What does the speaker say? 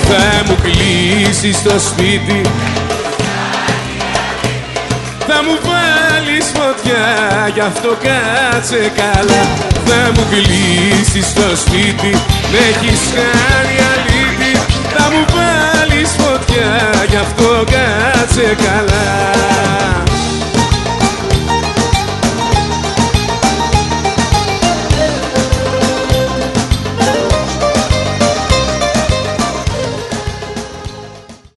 Θα μου κλείσεις το σπίτι, θα μου βάλεις φωτιά, γι' αυτό κάτσε καλά. Θα μου κλείσεις το σπίτι, με έχεις κάνει αλήτη. Θα μου βάλεις